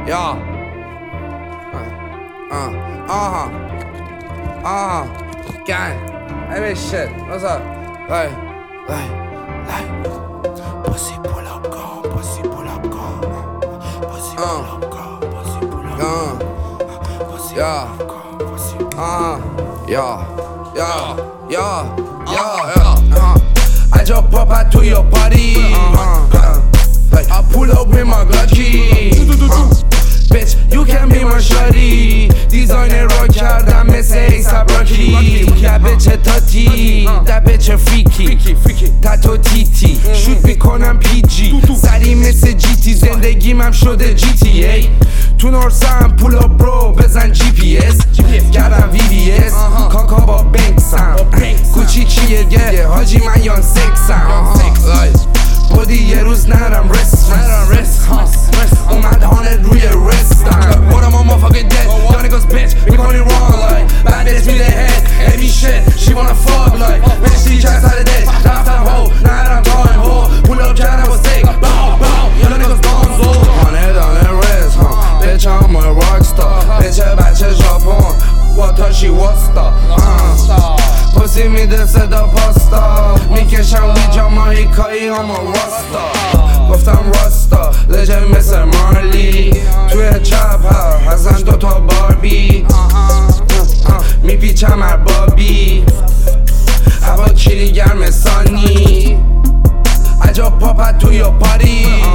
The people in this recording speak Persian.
Yeah. Gang. Hey, shit. What's up? Like. Pussy pull up, go. Pussy pull up, go. Pussy pull up, go. Pussy pull up, go. Pussy pull up, go. Pussy pull up, I just pop out to your party. I pull up with my Glocky. Bitch, you can be my shawty. Designer را کردم مثل ایساب راکی. That bitch تاتی That bitch فریکی تاتو تیتی شوت میکنم پی جی سری مثل جی تی زندگیم هم شده جی تی ای تو نورسم پول اپ برو بزن جی پی اس کردم وی وی اس کاکا با بنکسم کوچی چیه گه حاجی من یان سکسم بودی یه روز نرم رست اومد هانت روی رستم بودم on motherfucking dead Young niggas bitch میکنی wrong like bad bitch میده head heavy shit she wanna fuck like بهشتی که سر دل رفتم هو نرم تایم هو pull up کردم با سیک Young niggas gonzo هانت رست bitch I'm a rockstar بچه ژاپن واتاشی واستا پسی میده صدا پاستا میکشم وی جامایکایی اما راستا گفتم راستا لجن مثل مارلی توی چپ هزن دوتا باربی میپیچم هر بابی هوا کیری گرم سانی عجب پاپت توی پاری